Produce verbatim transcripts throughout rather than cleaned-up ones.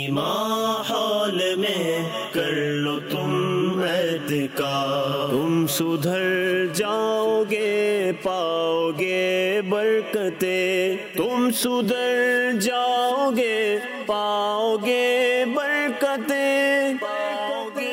दीनी माहौल में कर लो तुम एहतिकाफ, तुम सुधर जाओगे पाओगे बरकते, तुम सुधर जाओगे पाओगे बरकते, पाओगे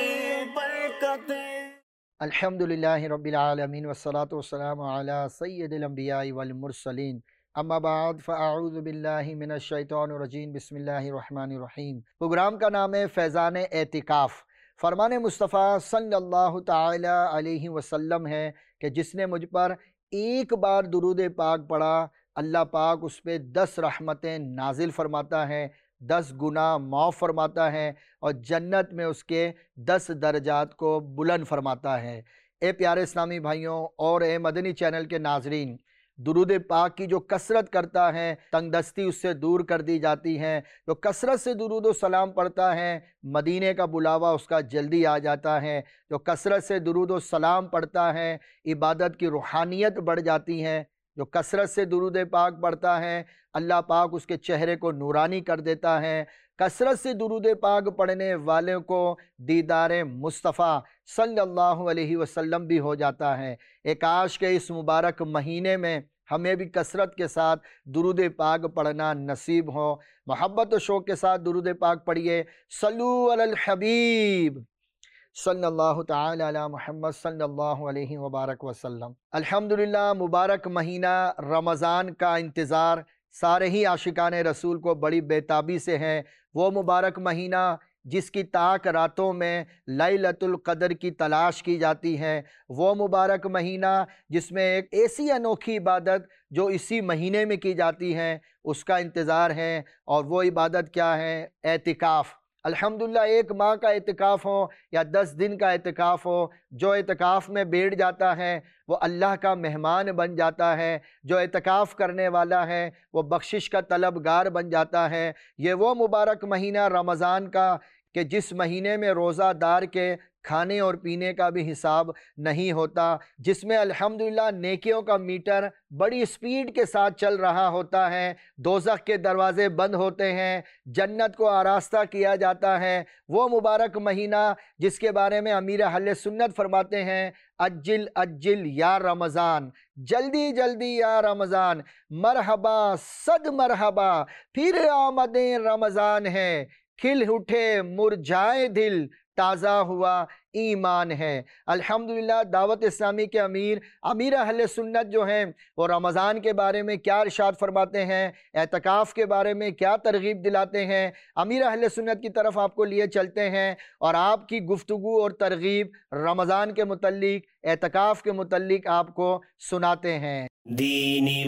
बरकते। अल्हम्दुलिल्लाहि रब्बिल आलमीन वस्सलातु वस्सलामु अला सय्यिदिल अंबियाइ वल मुरसलीन, अम्मा बाद फ़अऊज़ु बिल्लाहि मिनश शैतानिर रजीम, बिस्मिल्लाहिर रहमानिर रहीम। प्रोग्राम का नाम है फैज़ान एतिकाफ़। फरमान मुस्तफ़ा सल्लल्लाहु ताला अलैहि वसल्लम है कि जिसने मुझ पर एक बार दुरूद पाक पढ़ा, अल्लाह पाक उस पर दस रहमतें नाजिल फरमाता है, दस गुनाह माफ़ फरमाता है और जन्नत में उसके दस दर्जात को बुलंद फरमाता है। ए प्यारे इस्लामी भाइयों और ए मदनी चैनल के नाजरीन, दुरूद पाक की जो कसरत करता है तंगदस्ती उससे दूर कर दी जाती है। जो कसरत से दुरूद सलाम पढ़ता है मदीने का बुलावा उसका जल्दी आ जाता है। जो कसरत से दुरूद सलाम पढ़ता है इबादत की रूहानियत बढ़ जाती है। जो कसरत से दुरूद पाक पढ़ता है अल्लाह पाक उसके चेहरे को नूरानी कर देता है। कसरत से दुरूद पाक पढ़ने वाले को दीदार मुस्तफ़ा सल्लल्लाहु अलैहि वसल्लम भी हो जाता है। एक आश के इस मुबारक महीने में हमें भी कसरत के साथ दुरूद पाक पढ़ना नसीब हो। मोहब्बत और शौक़ के साथ दुरूद पाक पढ़िए। सल्लू अलल हबीब सल्लल्लाहु ताला अला मुहम्मद सल्लल्लाहु अलैहि वबारक वसल्लम। अल्हम्दुलिल्लाह, मुबारक महीना रमज़ान का इंतज़ार सारे ही आशिकाने रसूल को बड़ी बेताबी से है। वो मुबारक महीना जिसकी ताक रातों में लैलतुल क़द्र की तलाश की जाती है। वो मुबारक महीना जिसमें एक ऐसी अनोखी इबादत जो इसी महीने में की जाती है उसका इंतज़ार है। और वो इबादत क्या है? एतिकाफ़। अल्हम्दुलिल्लाह, एक माह का एतिकाफ़ हो या दस दिन का एतिकाफ़ हो, जो एतिकाफ़ में बैठ जाता है वो अल्लाह का मेहमान बन जाता है। जो एतिकाफ़ करने वाला है वो बख्शिश का तलबगार बन जाता है। ये वो मुबारक महीना रमज़ान का कि जिस महीने में रोज़ादार के खाने और पीने का भी हिसाब नहीं होता, जिसमें अल्हम्दुलिल्लाह नेकियों का मीटर बड़ी स्पीड के साथ चल रहा होता है। दोज़ख के दरवाज़े बंद होते हैं, जन्नत को आरास्ता किया जाता है। वो मुबारक महीना जिसके बारे में अमीर अहले सुन्नत फरमाते हैं, अज्जिल अज्जिल या रमज़ान, जल्दी जल्दी या रमज़ान, मरहबा सद मरहबा, फिर आमदे रमज़ान है, खिल उठे मुरझाए दिल, ताज़ा हुआ ईमान है। अल्हम्दुलिल्लाह, दावत इस्लामी के अमीर अमीर अहले सुन्नत जो हैं वो रमज़ान के बारे में क्या इरशाद फरमाते हैं, एतकाफ़ के बारे में क्या तरगीब दिलाते हैं, अमीर अहले सुन्नत की तरफ आपको लिए चलते हैं और आपकी गुफ्तगू और तरगीब रमज़ान के मुतल्लिक, एतकाफ़ के मुतल्लिक आपको सुनाते हैं। दीनी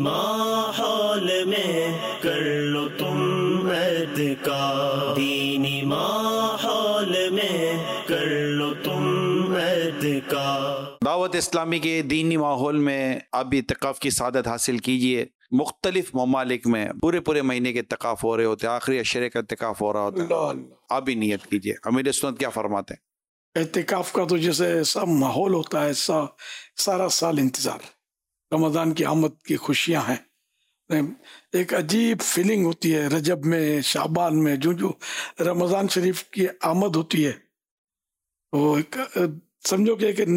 माहौल में कर लो तुम एतिकाफ़, दीनी माहौल में कर लो तुम एतिकाफ़। दावत इस्लामी के दीनी माहौल में आप भी इत्तिकाफ़ की सादत हासिल कीजिए। मुख्तलिफ ममालिक में पूरे पूरे महीने के इत्तिकाफ़ हो रहे होते हैं, आखिरी अशरे का इत्तिकाफ़ हो रहा होता है। आप भी नियत कीजिए। अमीर सुन्नत क्या फरमाते हैं? इत्तिकाफ़ का तो जैसे सब माहौल होता है, सा, सारा साल इंतज़ार, रमज़ान की आमद की खुशियाँ हैं। एक अजीब फीलिंग होती है रजब में, शाबान में, जो जो रमज़ान शरीफ की आमद होती है वो एक समझो कि एक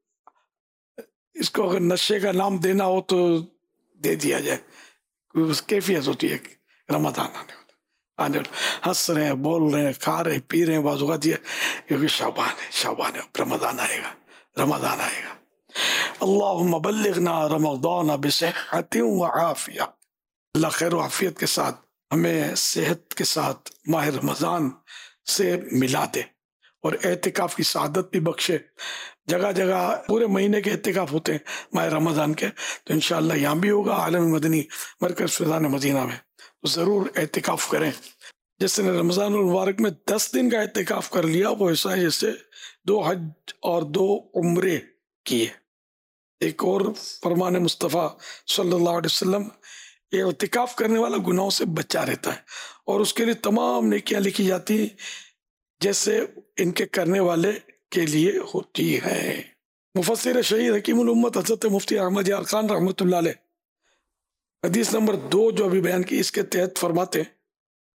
इसको अगर नशे का नाम देना हो तो दे दिया जाए। उस कैफियत होती है रमज़ान आने वाला आने वाला हंस रहे हैं, बोल रहे हैं, खा रहे हैं, पी रहे हैं, बाज़ है क्योंकि शाबान है, शाबान है, रमज़ान आएगा, रमज़ान आएगा। अल्लाहुम्मा बल्लिगना रमज़ान बिस्सिह्हतिन व आफिया। अल्लाह खैर व आफियत के साथ हमें सेहत के साथ माह रमज़ान से मिला दे और एतिकाफ़ की सादत भी बख्शे। जगह जगह पूरे महीने के एतिकाफ़ होते हैं माह रमज़ान के, तो इंशाअल्लाह यहाँ भी होगा आलम मदनी मरकज़ फैज़ान मदीना में, तो ज़रूर एतिकाफ़ करें। जिसने रमज़ान मुबारक में दस दिन का एतिकाफ़ कर लिया वो ऐसा है जैसे दो हज और दो उम्रे किए। एक और फरमान मुस्तफ़ा सल्लल्लाहु अलैहि वसल्लम, ये एतिकाफ़ करने वाला गुनाहों से बचा रहता है और उसके लिए तमाम नेकियां लिखी जाती जैसे इनके करने वाले के लिए होती है। मुफस्सिर शहीद हकीमुल उम्मत हज़रत मुफ्ती अहमद यार खान रहमतुल्लाह अलैह हदीस नंबर दो जो अभी बयान की इसके तहत फरमाते हैं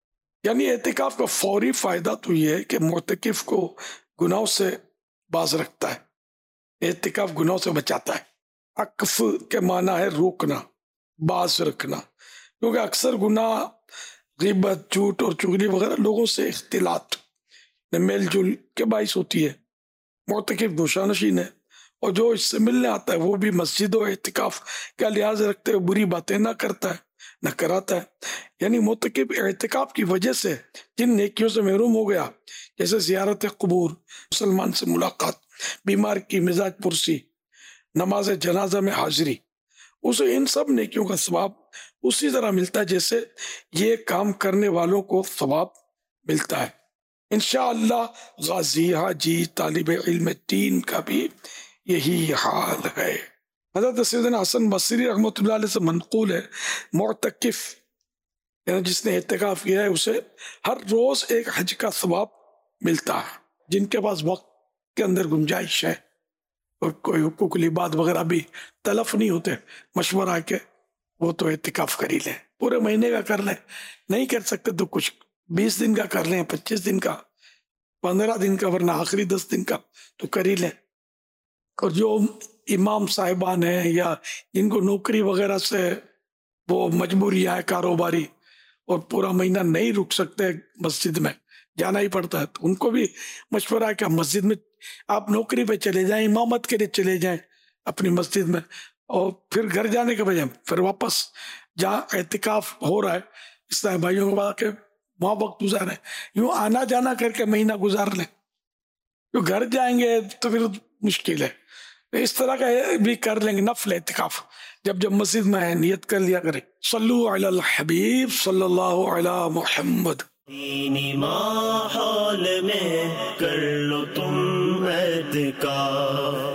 यानी एतिकाफ का फौरी फायदा तो ये है कि मुअतकिफ को गुनाहों से बाज रखता है, एतिकाफ गुनाहों से बचाता है। अक्फ के माना है रोकना, बाज रखना, क्योंकि अक्सर गुनाह गिबत, झूठ और चुगली वगैरह लोगों से इख्तिलात, मेल जुल के बाइस होती है। मुअतकिफ दोशानशीन है और जो इससे मिलने आता है वो भी मस्जिद और एतिकाफ का लिहाज रखते हुए बुरी बातें ना करता है न कराता है। यानी मुअतकिफ एतिकाफ की वजह से जिन नेकियों से महरूम हो गया, जैसे ज़ियारत क़ुबूर, मुसलमान से मुलाकात, बीमार की मिजाज पुरसी, नमाज जनाजा में हाजिरी, उसे इन सब नेकियों का सवाब उसी तरह मिलता है जैसे ये काम करने वालों को सवाब मिलता है। इंशाअल्लाह गाजी, हाजी, तालिब इल्म दीन का भी यही हाल है। हज़रत सैयदना हसन बसरी रहमतुल्लाह अलैह से मनक़ूल है, मुअतकिफ यानी जिसने एतिकाफ किया है उसे हर रोज एक हज का सवाब मिलता है। जिनके पास वक्त के अंदर गुंजाइश है और कोई हुकूक लिबाद वगैरह भी तलफ नहीं होते, मशवरा के वो तो एतिकाफ कर ही लें, पूरे महीने का कर लें, नहीं कर सकते तो कुछ बीस दिन का कर लें, पच्चीस दिन का, पंद्रह दिन का, वरना आखिरी दस दिन का तो कर ही लें। और जो इमाम साहिबान हैं या जिनको नौकरी वगैरह से वो मजबूरियाँ है कारोबारी और पूरा महीना नहीं रुक सकते मस्जिद में, जाना ही पड़ता है, तो उनको भी मशवरा है कि मस्जिद में आप नौकरी पे चले जाएं, इमामत के लिए चले जाएं अपनी मस्जिद में, और फिर घर जाने के बजाय फिर वापस जहाँ एतिकाफ हो रहा है इस्लामी भाइयों के बाद के वहाँ वक्त गुजारें, यूँ आना जाना करके महीना गुजार लें। तो घर जाएंगे तो फिर मुश्किल है, इस तरह का भी कर लेंगे नफल एतिकाफ, जब जब मस्जिद में है नियत कर लिया करें। सल्लु अलल हबीब सल्लल्लाहु अला मुहम्मद। दीनी माहौल में कर लो तुम एतिकाफ।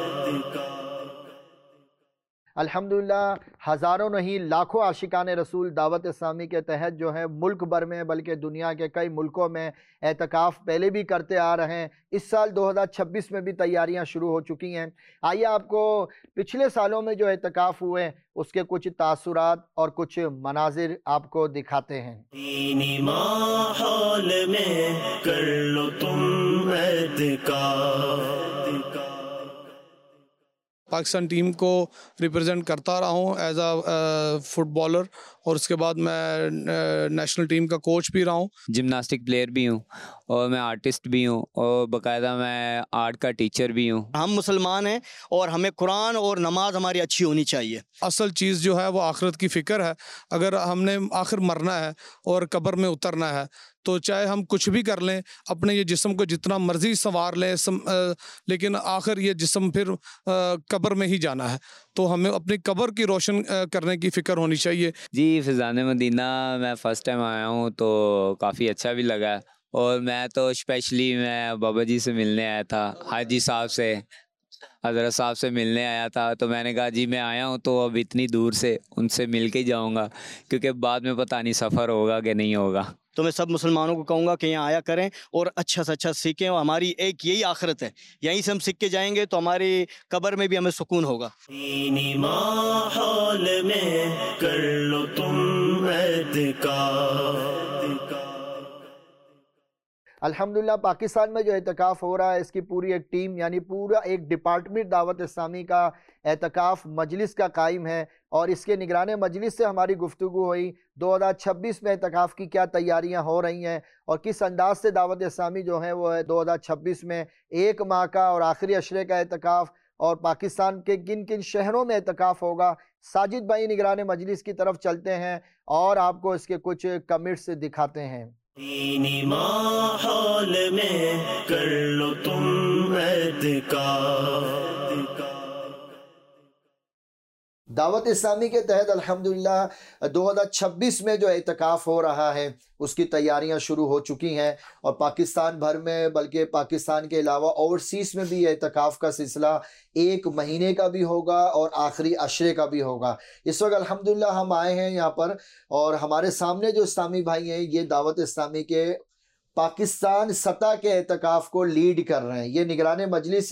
अल्हम्दुलिल्लाह, हज़ारों नहीं लाखों आशिकान रसूल दावत इस्लामी के तहत जो है मुल्क भर में बल्कि दुनिया के कई मुल्कों में एतकाफ़ पहले भी करते आ रहे हैं। इस साल दो हज़ार छब्बीस में भी तैयारियां शुरू हो चुकी हैं। आइए आपको पिछले सालों में जो एतकाफ़ हुए उसके कुछ तासुरात और कुछ मनाजिर आपको दिखाते हैं। दीनी माहौल में कर लो तुम एतकाफ। पाकिस्तान टीम को रिप्रेजेंट करता रहा हूँ एज अ फुटबॉलर, और उसके बाद मैं नेशनल टीम का कोच भी रहा हूँ, जिम्नास्टिक प्लेयर भी हूँ, और मैं आर्टिस्ट भी हूँ, और बाकायदा मैं आर्ट का टीचर भी हूँ। हम मुसलमान हैं और हमें कुरान और नमाज हमारी अच्छी होनी चाहिए। असल चीज़ जो है वो आखिरत की फ़िक्र है। अगर हमने आखिर मरना है और कब्र में उतरना है तो चाहे हम कुछ भी कर लें, अपने ये जिस्म को जितना मर्जी संवार लें, सम, आ, लेकिन आखिर ये जिस्म फिर आ, कब्र में ही जाना है, तो हमें अपनी कब्र की रोशन करने की फ़िक्र होनी चाहिए। जी, फ़िज़ान मदीना मैं फ़र्स्ट टाइम आया हूँ तो काफ़ी अच्छा भी लगा, और मैं तो स्पेशली मैं बाबा जी से मिलने आया था, हाजी साहब से, हज़रत साहब से मिलने आया था। तो मैंने कहा जी मैं आया हूँ तो अब इतनी दूर से उनसे मिल के जाऊँगा, क्योंकि बाद में पता नहीं सफ़र होगा कि नहीं होगा। तो मैं सब मुसलमानों को कहूँगा कि यहाँ आया करें और अच्छा से अच्छा सीखें, और हमारी एक यही आखिरत है, यहीं से हम सीख के जाएंगे तो हमारी कब्र में भी हमें सुकून होगा। दीनी माहौल में कर लो तुम एतकाफ। अल्हम्दुलिल्लाह, पाकिस्तान में जो एतकाफ़ हो रहा है इसकी पूरी एक टीम यानी पूरा एक डिपार्टमेंट दावत इस्लामी का एतकाफ़ मजलिस का कायम है, और इसके निगरान मजलिस से हमारी गुफ्तगू हुई दो हज़ार छब्बीस में एतकाफ़ की क्या तैयारियां हो रही हैं और किस अंदाज से दावत इस्लामी जो है वो है दो हज़ार छब्बीस में एक माह का और आखिरी अशरे का एतकाफ़, और पाकिस्तान के किन किन शहरों में एतकाफ़ होगा। साजिद भाई निगरान मजलिस की तरफ चलते हैं और आपको इसके कुछ कमिट्स दिखाते हैं। दीनी माहौल में कर लो तुम एतकाफ। दावत इस्लामी के तहत अल्हम्दुलिल्लाह दो हज़ार छब्बीस में जो एतकाफ़ हो रहा है उसकी तैयारियां शुरू हो चुकी हैं, और पाकिस्तान भर में बल्कि पाकिस्तान के अलावा ओवरसीज़ में भी एतकाफ़ का सिलसिला एक महीने का भी होगा और आखिरी अशरे का भी होगा। इस वक्त अल्हम्दुलिल्लाह हम आए हैं यहाँ पर, और हमारे सामने जो इस्लामी भाई हैं ये दावत इस्लामी के पाकिस्तान सतह के एतकाफ़ को लीड कर रहे हैं। ये निगरान मजलिस हैं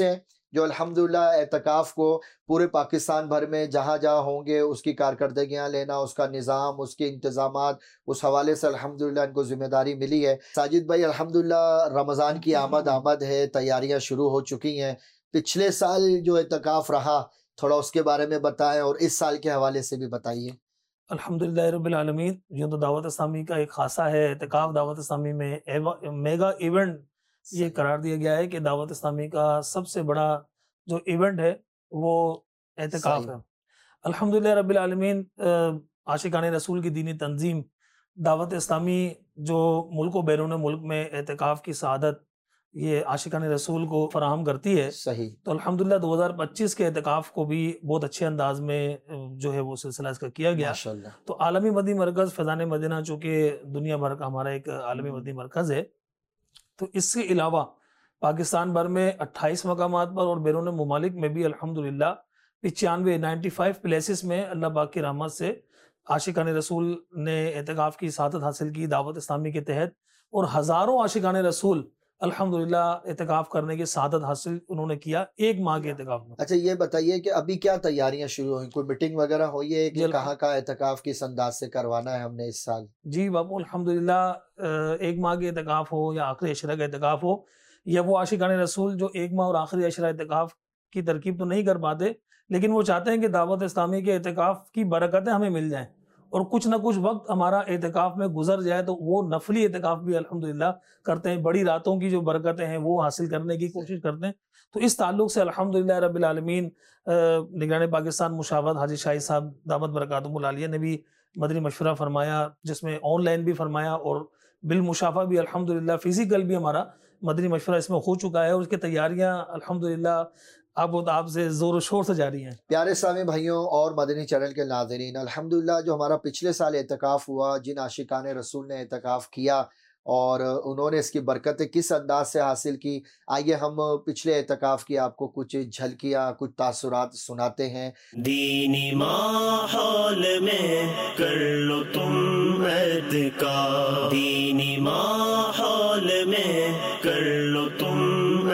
जो अल्हम्दुलिल्लाह एतकाफ़ को पूरे पाकिस्तान भर में जहाँ जहाँ होंगे उसकी कारकर्दगियाँ लेना, उसका निज़ाम, उसके इंतज़ामात, उस हवाले से अल्हम्दुलिल्लाह इनको ज़िम्मेदारी मिली है। साजिद भाई अल्हम्दुलिल्लाह रमज़ान की आमद आमद है, तैयारियाँ शुरू हो चुकी हैं। पिछले साल जो एतकाफ़ रहा थोड़ा उसके बारे में बताएं और इस साल के हवाले से भी बताइए। अल्हम्दुलिल्लाह रब्बिल आलमीन। यूँ तो दावत इस्लामी का एक खासा है, एतकाफ़ दावत इस्लामी में एवा- मेगा इवेंट ये करार दिया गया है कि दावत इस्लामी का सबसे बड़ा जो इवेंट है वो एतकाफ़ सही। है। अल्हम्दुलिल्लाह रब्बिल आलमीन। अ, आशिकाने रसूल की दीनी तंजीम दावत इस्लामी जो मुल्क व बैरून मुल्क में एतकाफ़ की सआदत ये आशिकाने रसूल को फराहम करती है। सही। तो अल्हम्दुलिल्लाह दो हज़ार पच्चीस के एतकाफ़ को भी बहुत अच्छे अंदाज में अ, जो है वो सिलसिला इसका किया गया। माशाअल्लाह। तो आलमी मदनी मरकज़ फैज़ान मदीना चूँकि दुनिया भर का हमारा एक आलमी मदनी मरकज़ है, तो इसके अलावा पाकिस्तान भर में अट्ठाईस मकामात पर और बैरून ममालिक में भी अल्हम्दुलिल्लाह पचानवे नाइन्टी फाइव प्लेसेस में अल्लाह पाक की रहमत से आशिकान रसूल ने एतकाफ़ की सआदत हासिल की दावत इस्लामी के तहत, और हज़ारों आशिकान रसूल अल्हम्दुलिल्लाह एतकाफ़ करने की सआदत हासिल उन्होंने किया एक माह के एतकाफ़ में। अच्छा ये बताइए कि अभी क्या तैयारियां शुरू हुई, कोई मीटिंग वगैरह हुई है कि जी, कहाँ का एतकाफ़ किस अंदाज से करवाना है हमने इस साल? जी बाबू अल्हम्दुलिल्लाह। अ, एक माह के एतकाफ़ हो या आखिरी अशरा का एतकाफ़ हो, या वो आशिकान रसूल जो एक माह और आखिरी अशरा एतकाफ़ की तरकीब तो नहीं कर पाते, लेकिन वो चाहते हैं कि दावत इस्लामी के एतकाफ़ की बरकतें हमें मिल जाएँ और कुछ ना कुछ वक्त हमारा एतकाफ़ में गुजर जाए, तो वो नफली एतकाफ़ भी अल्हम्दुलिल्लाह करते हैं। बड़ी रातों की जो बरकतें हैं वो हासिल करने की कोशिश करते हैं। तो इस ताल्लुक़ से अल्हम्दुलिल्लाह रब्बिल आलमीन अ, निगरान पाकिस्तान मुशावरत हाजी शाही साहब दामत बरकातुहुल आलिया ने भी मदनी मशवरा फरमाया, जिसमें ऑनलाइन भी फरमाया और बिल मुशाफा भी अल्हम्दुलिल्लाह फिजिकल भी हमारा मदनी मशवरा इसमें हो चुका है, और उसकी तैयारियां अल्हम्दुलिल्लाह आप आपसे ज़ोर शोर से जारी हैं। प्यारे इस्लामी भाइयों और मदनी चैनल के नाज़रीन, अल्हम्दुलिल्लाह जो हमारा पिछले साल एतकाफ़ हुआ, जिन आशिकान रसूल ने एतकाफ़ किया और उन्होंने इसकी बरकतें किस अंदाज से हासिल की, आइए हम पिछले एतकाफ़ की आपको कुछ झलकियाँ, कुछ तासुरात सुनाते हैं। दीनी माहौल में कर लो तुम एतकाफ़, दीनी माहौल में कर लो तुम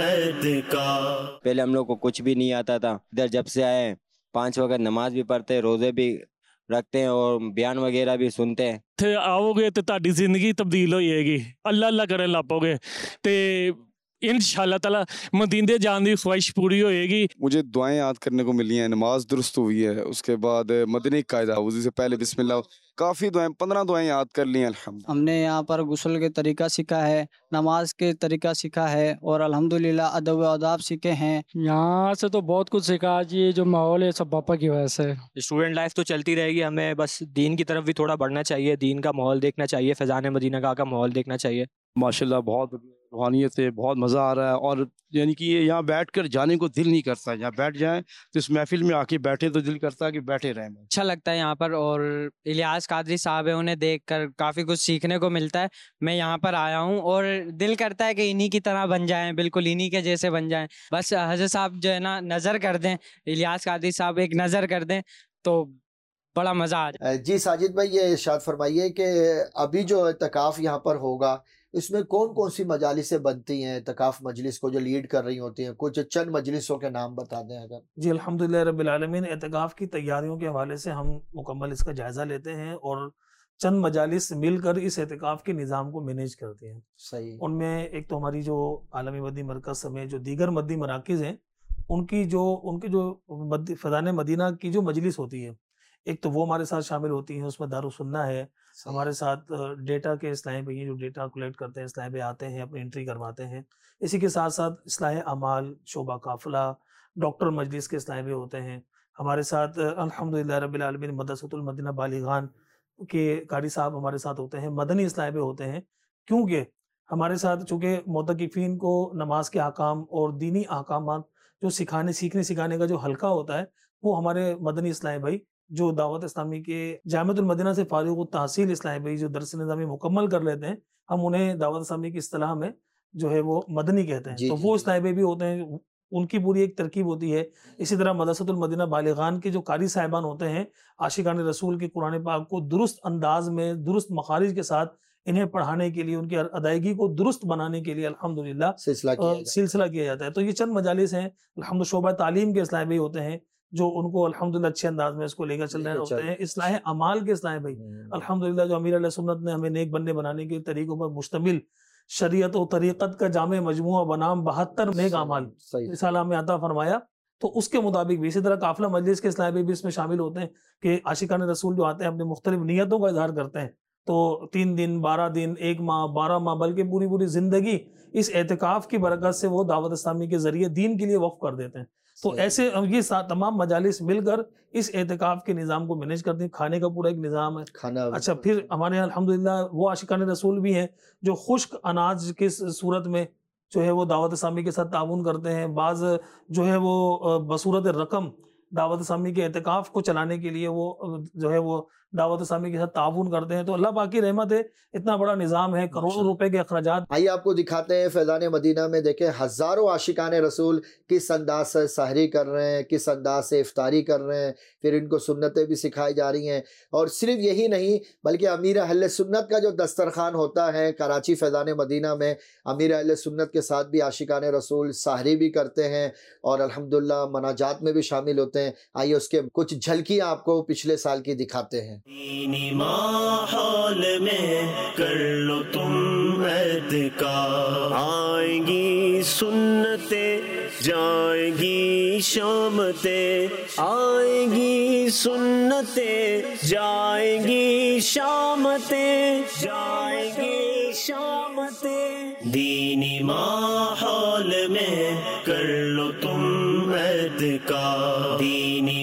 एतकाफ़। पहले हम लोग को कुछ भी नहीं आता था, इधर जब से आए पांच वक्त नमाज भी पढ़ते हैं, रोजे भी रखते हैं और बयान वगैरह भी सुनते हैं। थे आओगे तो ताड़ी जिंदगी तब्दील हो जाएगी, अल्लाह अल्लाह करन लग पोगे ते इंशाअल्लाह ताला मदीने जाने की ख्वाहिश पूरी होएगी। मुझे दुआएं याद करने को मिली हैं, नमाज दुरुस्त हुई है, उसके बाद मदनी कायदा, वज़ू से पहले बिस्मिल्लाह, काफ़ी दुआएं, पंद्रह दुआएं याद कर ली हैं अल्हम्दुलिल्लाह। हमने यहाँ पर गुस्ल के तरीका सीखा है, नमाज के तरीका सीखा है और अल्हम्दुलिल्लाह अदब व आदाब सीखे हैं। यहाँ से तो बहुत कुछ सीखा जी, ये जो माहौल है सब पापा की वजह से। स्टूडेंट लाइफ तो चलती रहेगी, हमें बस दीन की तरफ भी थोड़ा बढ़ना चाहिए, दीन का माहौल देखना चाहिए, फैज़ान मदीना का, का माहौल देखना चाहिए। माशाल्लाह बहुत रूहानियत से बहुत मज़ा आ रहा है, और यानी कि ये यहाँ बैठ कर जाने को दिल नहीं करता, यहाँ बैठ जाएं तो इस महफिल में आके बैठे तो दिल करता है कि बैठे रहें। अच्छा लगता है यहाँ पर, और इलियास कादरी साहब है, उन्हें देखकर काफ़ी कुछ सीखने को मिलता है। मैं यहाँ पर आया हूँ और दिल करता है कि इन्हीं की तरह बन जाएं, बिल्कुल इन्हीं के जैसे बन जाएं। बस हज़रत साहब जो है ना नज़र कर दें, इलियास कादरी साहब एक नज़र कर दें तो बड़ा मज़ा आ जाए। जी साजिद भाई, ये इरशाद फरमाइए कि अभी जो एतकाफ़ यहाँ पर होगा इसमें कौन कौन सी मजालिसें बनती हैं, एतकाफ़ मजलिस को जो लीड कर रही होती हैं, कुछ चंद मजलिसों के नाम बता दें अगर। जी अल्हम्दुलिल्लाह रब्बिल आलमीन। एतकाफ़ की तैयारियों के हवाले से हम मुकम्मल इसका जायज़ा लेते हैं और चंद मजालिस मिलकर इस एतकाफ़ के निज़ाम को मैनेज करते हैं। सही। उनमें एक तो हमारी जो आलमी मदनी मरकज़ समेत जो दीगर मदनी मराकिज़ हैं, उनकी जो उनकी जो मद फ़ैज़ान मदीना की जो मजलिस होती है, एक तो वो हमारे साथ शामिल होती हैं, उसमें दारुस्सुन्ना है, हमारे साथ डेटा के इस्लाही भैया जो डेटा कलेक्ट करते हैं, इस्लाही भैया आते हैं, अपनी एंट्री करवाते हैं। इसी के साथ साथ इस्लाही अमाल, शोबा काफ़िला, डॉक्टर मजलिस के इस्लाही भैया होते हैं। हमारे साथ अल्हम्दुलिल्लाह रब्बिल आलमीन मदरसतुल मदीना बालिगान के कारी साहब हमारे साथ होते हैं, मदनी इस्लाही भैया होते हैं, क्योंकि हमारे साथ चूँकि मोतकिफ़ीन को नमाज के अहकाम और दीनी अहकामात जो सिखाने सीखने सिखाने का जो हल्का होता है, वो हमारे मदनी इस्लाही भाई जो दावत इस्लामी के जामिअतुल मदीना से फारिग तहसील इस्लाही भाई जो दरस निज़ामी मुकम्मल कर लेते हैं, हम उन्हें दावत इस्लामी की इस्तिलाह में जो है वो मदनी कहते हैं। तो वो इस्लाही भाई भी होते हैं, उनकी पूरी एक तरकीब होती है। इसी तरह मदरसतुल मदीना बालिगान के जो कारी साहिबान होते हैं, आशिकान रसूल के कुरान पाक को दुरुस्त अंदाज में, दुरुस्त मखारिज के साथ इन्हें पढ़ाने के लिए, उनकी अदायगी को दुरुस्त बनाने के लिए अल्हम्दुलिल्लाह सिलसिला किया अ, सिलसिला किया जाता है। तो ये चंद मजालिस हैं, अल्हम्दुलिल्लाह शोबा तालीम के इस्लाह भाई होते हैं जो उनको अल्हम्दुलिल्लाह अच्छे अंदाज में इसको लेकर चल रहे लेकर चल होते हैं। इस्लाह अमाल के इस्लाह भाई अल्हम्दुलिल्लाह जो अमीर अहले सुन्नत ने हमें नेक बंदे बनाने के तरीकों पर मुश्तमिल शरीयत और तरीक़त का जामे मजमुआ बनाम बहत्तर नेक अमाल रिसाला में अता फरमाया, तो उसके मुताबिक भी इसी तरह काफिला मजलिस के इस्लाह भी इसमें शामिल होते हैं कि आशिकान रसूल जो आते हैं अपनी मुख्तलिफ नियतों का इजहार करते हैं। तो तीन दिन, बारह दिन, एक माह, बारह माह, बल्कि पूरी पूरी जिंदगी इस एहतिकाफ की बरकत से वो दावत इस्लामी के जरिए दीन के लिए वक्फ कर देते हैं। तो ऐसे ये तमाम मजालिस मिलकर इस एहतिकाफ के निज़ाम को मैनेज करते हैं। खाने का पूरा एक निज़ाम है। खाना अच्छा, फिर हमारे यहाँ अल्हम्दुलिल्लाह वो आशिकान रसूल भी हैं जो खुश्क अनाज की सूरत में जो है वो दावत इस्लामी के साथ ताउन करते हैं। बाज़ जो है वो बसूरत रकम दावत इस्लामी के एहतिकाफ को चलाने के लिए वो जो है वो दावत इस्लामी के साथ ताउन करते हैं। तो अल्लाह पाक की रहमत है, इतना बड़ा निज़ाम है, करोड़ों रुपए के अखराजात। आइए आपको दिखाते हैं फैज़ान मदीना में। देखें हज़ारों आशिकान रसूल किस अंदाज से सहरी कर रहे हैं, किस अंदाज से इफ्तारी कर रहे हैं, फिर इनको सुन्नतें भी सिखाई जा रही हैं। और सिर्फ यही नहीं बल्कि अमीर अहले सुन्नत का जो दस्तरखान होता है कराची फैज़ान मदीना में, अमीर अहले सुन्नत के साथ भी आशिकान रसूल सहरी भी करते हैं और अल्हम्दुलिल्लाह मनाजात में भी शामिल होते हैं। आइए उसके कुछ झलकियाँ आपको पिछले साल की दिखाते हैं। दीनी माहौल में कर लो तुम एहतिकाफ, आएंगी सुन्नते जाएंगी शामते, आएंगी सुन्नते जाएंगी शामते, जाएंगी शामते। दीनी माहौल में कर लो तुम एहतिकाफ, दीनी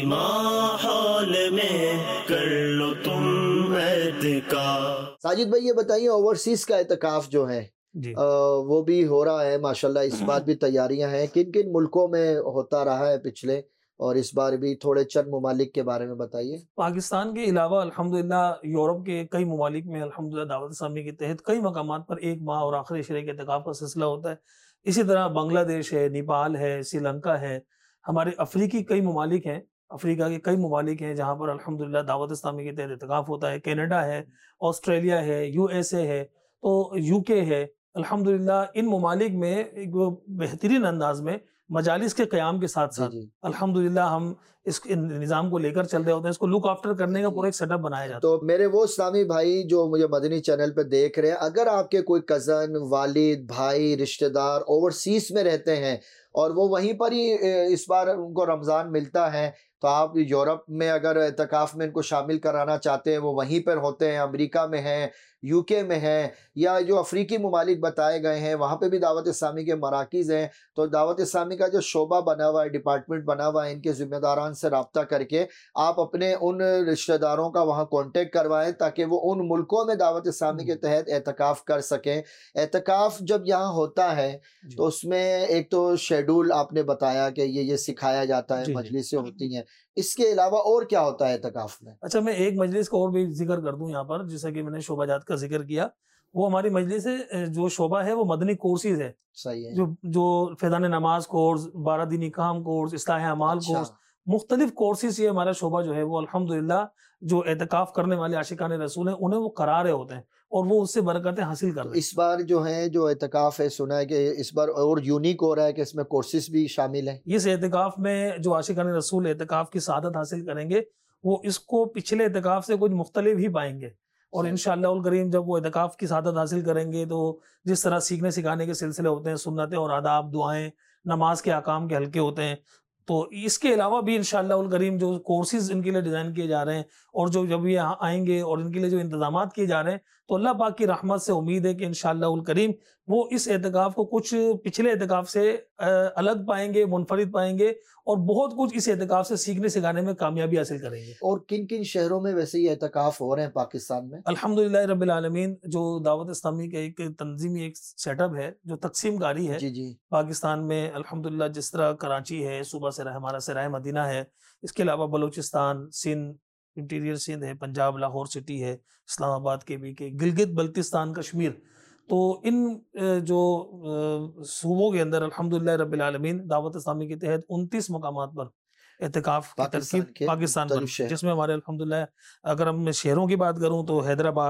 माहौल में कर लो तुम एहतिकाफ। साजिद भाई ये बताइए ओवरसीज का एहतिकाफ जो है आ, वो भी हो रहा है माशाल्लाह, इस बार भी तैयारियां हैं। किन किन मुल्कों में होता रहा है पिछले और इस बार भी थोड़े चंद ममालिक के बारे में बताइए। पाकिस्तान के अलावा अल्हम्दुलिल्लाह यूरोप के कई ममालिक में अल्हम्दुलिल्लाह दावत इस्लामी के तहत कई मकामात पर एक माह और आखिरी शरीक एहतिकाफ का सिलसिला होता है। इसी तरह बांग्लादेश है, नेपाल है, श्रीलंका है, हमारे अफ्रीकी कई ममालिक हैं, अफ्रीका के कई ममालिक हैं जहाँ पर अल्हम्दुलिल्लाह दावत इस्लामी के तहत एहतिकाफ होता है। कनाडा है, ऑस्ट्रेलिया है, यूएसए है, तो यूके है। अल्हम्दुलिल्लाह इन ममालिक में एक बेहतरीन अंदाज में मजालिस के क़याम के साथ साथ अल्हम्दुलिल्लाह हम इस निज़ाम को लेकर चल रहे होते हैं। इसको लुक आफ्टर करने का पूरा एक सेटअप बनाया जाता है। तो मेरे वो इस्लामी भाई जो मुझे मदनी चैनल पे देख रहे हैं, अगर आपके कोई कज़न, वालिद, भाई, रिश्तेदार ओवरसीज में रहते हैं और वो वहीं पर ही इस बार उनको रमज़ान मिलता है, तो आप यूरोप में अगर एहतिकाफ में इनको शामिल कराना चाहते हैं, वो वहीं पर होते हैं, अमेरिका में हैं, यूके में हैं, या जो अफ्रीकी ममालिक बताए गए हैं वहाँ पे भी दावत इस्लामी के मराकिज़ हैं। तो दावत इस्लामी का जो शोबा बना हुआ है, डिपार्टमेंट बना हुआ है, इनके ज़िम्मेदारान से रब्ता करके आप अपने उन रिश्तेदारों का वहाँ कॉन्टेक्ट करवाएं ताकि वो उन मुल्कों में दावत इस्लामी के तहत एहतिकाफ कर सकें। एहतिकाफ जब यहाँ होता है तो उसमें एक तो शेड्यूल आपने बताया कि ये ये सिखाया जाता है, मजलिसें होती हैं, इसके अलावा और क्या होता है एहतिकाफ में? अच्छा, मैं एक मजलिस का और भी जिक्र कर दूं यहाँ पर, जैसा कि मैंने शोबाजात का जिक्र किया। वो हमारी मजलिस है, जो शोबा है वो मदनी कोर्सेज है। सही है। जो जो फैज़ान नमाज कोर्स, बारह दिनी काम कोर्स, इस्लाह अमाल अच्छा। कोर्स, मुख्तलिफ कोर्सेज ये हमारा शोबा जो है वो अल्हम्दुलिल्लाह जो एहतिकाफ करने वाले आशिकान रसूल हैं उन्हें वो करा रहे होते हैं और वो उससे बरकतें हासिल कर रहे हैं। इस बार जो है जो एहतिकाफ है, सुना है कि इस बार और यूनिक हो रहा है कि इसमें कोर्सेज भी शामिल हैं। इस एहतिकाफ में जो आशिकान रसूल एहतिकाफ की सादत हासिल करेंगे वो इसको पिछले एहतिकाफ से कुछ मुख्तलिफ ही पाएंगे। और इंशाअल्लाह उल करीम जब वो एहतिकाफ की सादत हासिल करेंगे तो जिस तरह सीखने सिखाने के सिलसिले होते हैं, सुन्नतें और आदाब, दुआएं, नमाज के अहकाम के हल्के होते हैं, तो इसके अलावा भी इंशाअल्लाह उल करीम जो कोर्सेज इनके लिए डिज़ाइन किए जा रहे हैं और जो जब ये यहाँ आएंगे और इनके लिए जो इंतजामात किए जा रहे हैं, तो अल्लाह पाक की रहमत से उम्मीद है कि इंशाअल्लाह उल करीम वो इस एहतिकाफ को कुछ पिछले एहतिकाफ से अलग पाएंगे, मुनफरिद पाएंगे और बहुत कुछ इस एहतिकाफ से सीखने सिखाने में कामयाबी हासिल करेंगे। और किन किन शहरों में वैसे ये एहतिकाफ हो रहे हैं पाकिस्तान में? अल्हम्दुलिल्लाह रब्बिल आलमीन, जो दावत इस्लामी का एक तंजीमी एक सेटअप है जो तकसीम कारी है जी जी। पाकिस्तान में अल्हम्दुलिल्लाह, जिस तरह कराची है, सूबा सराय हमारा सराय मदीना है, इसके अलावा बलूचिस्तान, सिंध, इंटीरियर सिंध है, पंजाब, लाहौर सिटी है, इस्लामाबाद के भी के, गिलगित बल्तिस्तान, कश्मीर, तो इन जो सूबों के अंदर अल्हम्दुलिल्लाह रब्बिल आलमीन दावत इस्लामी के तहत उनतीस मकामात पर एहतिकाफ की तरकीब पाकिस्तान पर, जिसमें हमारे अल्हम्दुलिल्लाह अगर हम शहरों की बात करूं तो हैदराबाद,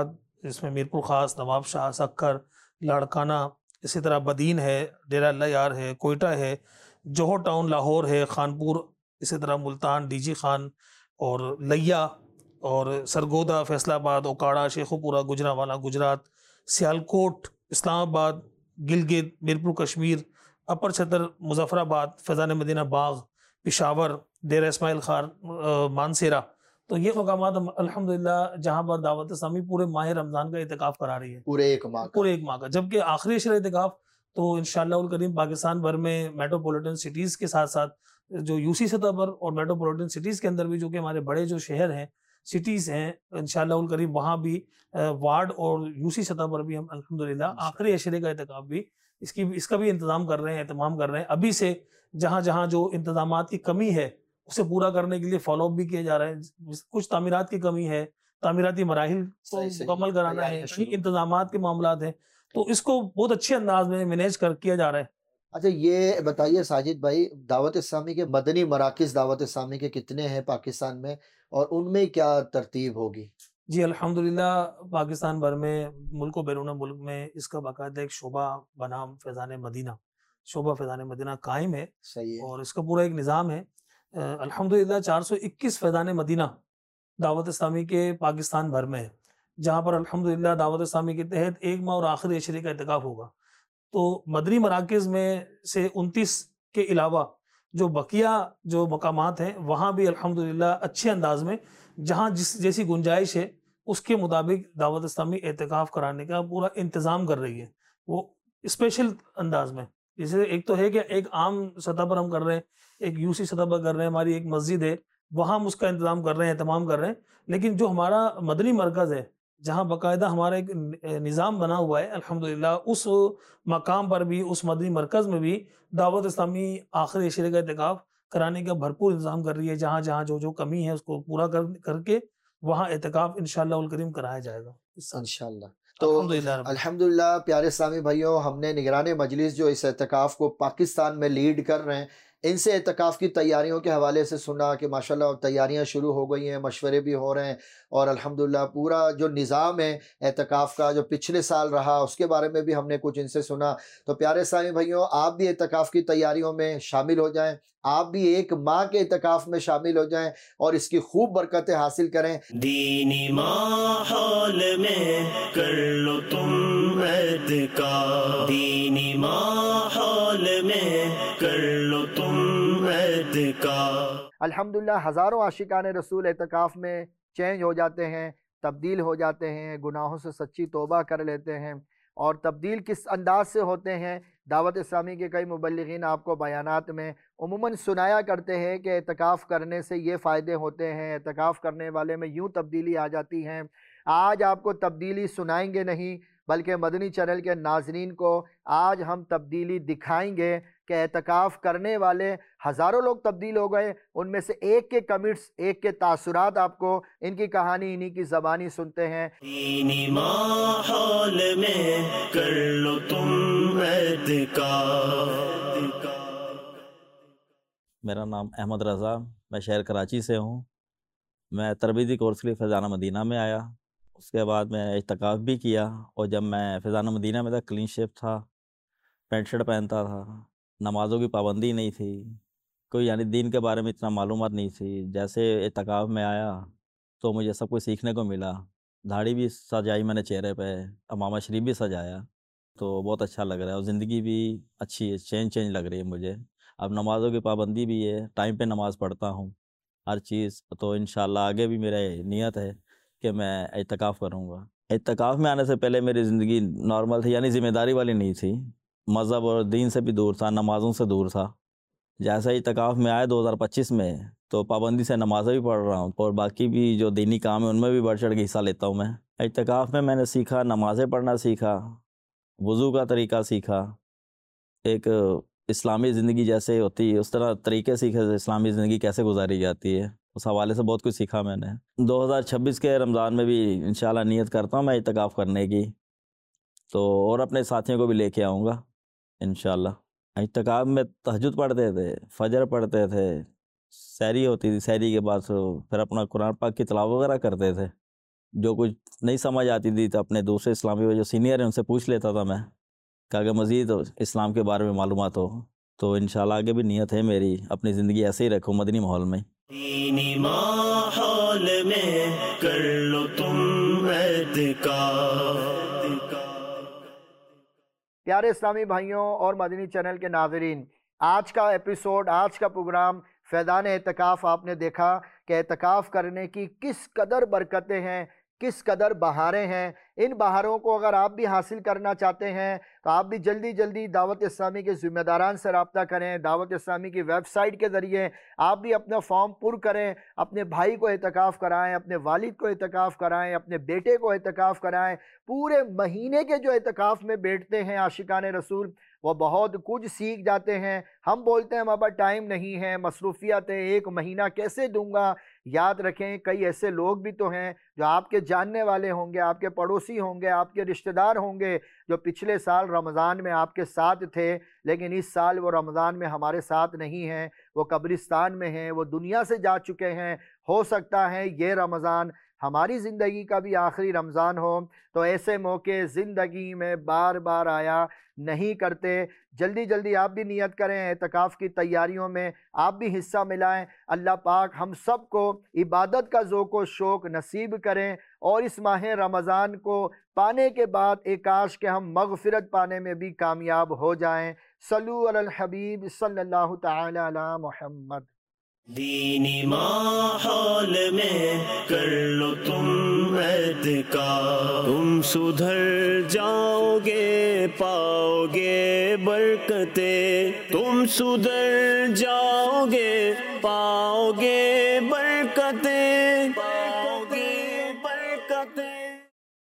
जिसमें मीरपुर ख़ास, नवाब शाह, सक्कर, लाड़काना, इसी तरह बदीन है, डेरा अल्लाह यार है, कोयटा है, जोहर टाउन लाहौर है, खानपुर, इसी तरह मुल्तान, डीजी खान और लिया और सरगोदा, फैसलाबाद, ओकाड़ा, शेखुपुरा, गुजरावाला गुजरात, सियालकोट, इस्लामाबाद, गिलगित, मीरपुर कश्मीर, अपर छतर, मुजफ्फराबाद, फैज़ान मदीना बाग, पिशावर, डेरा इस्माइल खान, मानसेरा। तो ये मकामात अल्हम्दुलिल्लाह जहाँ पर दावत इस्लामी पूरे माह रमज़ान का इतिकाफ़ करा रही है, पूरे एक माह का पूरे एक माह का। जबकि आखिरी अशरा इतिकाफ़ तो इंशाअल्लाह उल करीम पाकिस्तान भर में मेट्रोपॉलिटन सिटीज़ के साथ साथ जो यूसी सतह पर और मेट्रोपॉलिटन सिटीज़ के अंदर भी, जो कि हमारे बड़े जो शहर हैं, सिटीज़ हैं, इंशाअल्लाह उल करीम वहाँ भी वार्ड और यूसी सतह पर भी हम अल्हम्दुलिल्लाह आखिरी अशरे का इतिकाफ़ भी इसकी इसका भी इंतज़ाम कर रहे हैं, एहतमाम कर रहे हैं। अभी से जहाँ जहाँ जो इंतज़ामात की कमी है उसे पूरा करने के लिए फॉलोअप भी किया जा रहा है। कुछ तामीरात की कमी है, तामीराती मराहिल को मुकम्मल कराना है, कहीं इंतज़ामात के मामलात हैं, तो इसको बहुत अच्छे अंदाज में मैनेज कर किया जा रहा है। अच्छा ये बताइए साजिद भाई, दावत इस्लामी के मदनी मराकिज़ दावत इस्लामी के कितने हैं पाकिस्तान में और उनमें क्या तरतीब होगी? जी अल्हम्दुलिल्लाह पाकिस्तान भर में, मुल्क व बैरून मुल्क में इसका बाकायदा एक शोबा बनाम फैज़ान मदीना, शोबा फैज़ान मदीना कायम है। सही है। और इसका पूरा एक निज़ाम है। अल्हम्दुलिल्लाह चार सौ इक्कीस फैज़ान मदीना दावत इस्लामी के पाकिस्तान भर में है, जहाँ पर अल्हम्दुलिल्लाह दावत इस्लामी के तहत एक माह और आखिरी अशरे का इतिकाफ़ होगा। तो मदनी मराकिज़ में से उनतीस के अलावा जो बकिया जो मकामात हैं वहाँ भी अल्हम्दुलिल्लाह अच्छे अंदाज में जहाँ जिस जैसी गुंजाइश है उसके मुताबिक दावत इस्लामी एहतिकाफ़ कराने का पूरा इंतज़ाम कर रही है, वो स्पेशल अंदाज में। जैसे एक तो है कि एक आम सतह पर हम कर रहे हैं, एक यूसी सतह पर कर रहे हैं, हमारी एक मस्जिद है वहाँ हम उसका इंतज़ाम कर रहे हैं, एहतमाम कर रहे हैं। लेकिन जो हमारा मदनी मरकज़ है जहाँ बाकायदा हमारा एक निज़ाम बना हुआ है, अल्हम्दुलिल्लाह उस मकाम पर भी, उस मदनी मरकज़ में भी दावत इस्लामी आखिरी अशरे का इतिकाफ़ कराने का भरपूर इंतज़ाम कर रही है। जहाँ जहाँ जो जो कमी है उसको पूरा कर करके वहाँ एहतिकाफ़ इंशाअल्लाह उल करीम कराया जाएगा इंशाअल्लाह। तो अल्हम्दुलिल्लाह प्यारे इस्लामी भाइयों, हमने निगरान मजलिस जो इस एहतिकाफ़ को पाकिस्तान में लीड कर रहे हैं, इनसे एहतिकाफ़ की तैयारियों के हवाले से सुना कि माशाल्लाह तैयारियां शुरू हो गई हैं, मशवरे भी हो रहे हैं और अल्हम्दुलिल्लाह पूरा जो निज़ाम है एहतिकाफ़ का जो पिछले साल रहा उसके बारे में भी हमने कुछ इनसे सुना। तो प्यारे इस्लामी भाइयों, आप भी एहतिकाफ़ की तैयारियों में शामिल हो जाएं, आप भी एक माह के एहतिकाफ़ में शामिल हो जाएं और इसकी खूब बरकतें हासिल करें। दीनी माहौल में कर लो तुम एहतिकाफ़, दीनी माहौल में कर लो तुम एहतिकाफ़। अल्हम्दुलिल्लाह हज़ारों आशिकान रसूल एहतिकाफ़ में चेंज हो जाते हैं, तब्दील हो जाते हैं, गुनाहों से सच्ची तौबा कर लेते हैं। और तब्दील किस अंदाज से होते हैं, दावत इस्लामी के कई मुबल्लिगीन आपको बयानात में उमूमन सुनाया करते हैं कि एहतिकाफ़ करने से ये फ़ायदे होते हैं, एहतिकाफ़ करने वाले में यूँ तब्दीली आ जाती हैं। आज आपको तब्दीली सुनाएंगे नहीं बल्कि मदनी चैनल के नाज़रीन को आज हम तब्दीली दिखाएंगे कि एहतिकाफ़ करने वाले हज़ारों लोग तब्दील हो गए, उनमें से एक के कमिट्स, एक के तासुरात आपको इनकी कहानी इन्हीं की ज़बानी सुनते हैं। दीनी माहौल में कर लो तुम एहतिकाफ़। मेरा नाम अहमद रज़ा, मैं शहर कराची से हूँ। मैं तरबीती कोर्स के लिए फैज़ान मदीना में आया, उसके बाद मैं एहतिकाफ़ भी किया और जब मैं फैज़ान मदीना में था क्लीन शेव था, पैंट शर्ट पहनता था, नमाज़ों की पाबंदी नहीं थी, कोई यानी दीन के बारे में इतना मालूमात नहीं थी। जैसे एहतिकाफ़ में आया तो मुझे सब कुछ सीखने को मिला। दाढ़ी भी सजाई मैंने चेहरे पे, अमामा शरीफ भी सजाया, तो बहुत अच्छा लग रहा है और ज़िंदगी भी अच्छी है, चेंज चेंज लग रही है मुझे। अब नमाज़ों की पाबंदी भी है, टाइम पे नमाज़ पढ़ता हूँ, हर चीज़। तो इंशाल्लाह आगे भी मेरा नियत है कि मैं एहतिकाफ़ करूँगा। एहतिकाफ़ में आने से पहले मेरी ज़िंदगी नॉर्मल थी, यानी ज़िम्मेदारी वाली नहीं थी, मज़हब और दीन से भी दूर था, नमाज़ों से दूर था। जैसे ही एहतिकाफ़ में आया दो हज़ार पच्चीस में, तो पाबंदी से नमाज़ें भी पढ़ रहा हूँ और बाकी भी जो दीनी काम है उनमें भी बढ़ चढ़ के हिस्सा लेता हूँ मैं। एहतिकाफ़ में मैंने सीखा, नमाज़ें पढ़ना सीखा, वज़ू का तरीका सीखा, एक इस्लामी ज़िंदगी जैसे होती है उस तरह तरीके सीखे, इस्लामी ज़िंदगी कैसे गुजारी जाती है, उस हवाले से बहुत कुछ सीखा मैंने। दो हज़ार छब्बीस के रमज़ान में भी इंशाल्लाह नियत करता हूँ मैं एहतिकाफ़ करने की, तो और अपने साथियों को भी लेके आऊँगा इंशाल्लाह। एहतिकाफ़ में तहज्जुद पढ़ते थे, फजर पढ़ते थे, सहरी होती थी, सहरी के बाद फिर अपना कुरान पाक की तिलावत वगैरह करते थे। जो कुछ नहीं समझ आती थी तो अपने दूसरे इस्लामी जो सीनियर हैं उनसे पूछ लेता था मैं, कि अगर मज़ीद इस्लाम के बारे में मालूमात हो तो इंशाल्लाह आगे भी नियत है मेरी अपनी ज़िंदगी ऐसे ही रखूँ मदनी माहौल में। दीनी माहौल में कर लो तुम एतकाफ। प्यारे इस्लामी भाइयों और मदनी चैनल के नाज़रीन, आज का एपिसोड, आज का प्रोग्राम फैज़ान एतकाफ़ आपने देखा कि एतकाफ़ करने की किस कदर बरकतें हैं, किस कदर बहारें हैं। इन बहारों को अगर आप भी हासिल करना चाहते हैं तो आप भी जल्दी जल्दी दावत इस्लामी के ज़िम्मेदारान से रब्ता करें। दावत इस्लामी की वेबसाइट के ज़रिए आप भी अपना फॉर्म पुर करें, अपने भाई को एतकाफ़ कराएं, अपने वालिद को एतकाफ़ कराएं, अपने बेटे को एतकाफ़ कराएं। पूरे महीने के जो एतकाफ़ में बैठते हैं आशिकान रसूल, वो बहुत कुछ सीख जाते हैं। हम बोलते हैं हमारे पास टाइम नहीं है, मसरूफियत है, एक महीना कैसे दूंगा। याद रखें, कई ऐसे लोग भी तो हैं जो आपके जानने वाले होंगे, आपके पड़ोसी होंगे, आपके रिश्तेदार होंगे, जो पिछले साल रमज़ान में आपके साथ थे, लेकिन इस साल वो रमज़ान में हमारे साथ नहीं हैं, वो कब्रिस्तान में हैं, वो दुनिया से जा चुके हैं। हो सकता है ये रमज़ान हमारी ज़िंदगी का भी आखिरी रमज़ान हो। तो ऐसे मौके ज़िंदगी में बार बार आया नहीं करते। जल्दी जल्दी आप भी नियत करें, एतकाफ़ की तैयारियों में आप भी हिस्सा मिलाएं। अल्लाह पाक हम सब को इबादत का ज़ौक़ व शौक़ नसीब करें और इस माह रमज़ान को पाने के बाद एक काश के हम मग़फ़िरत पाने में भी कामयाब हो जाएं। सल्लु अलल हबीब सल्लल्लाहु तआला अला मुहम्मद। दीनी माहौल में कर लो तुम एतकाफ, तुम सुधर जाओगे पाओगे बरकतें, तुम सुधर जाओगे पाओगे बरकतें।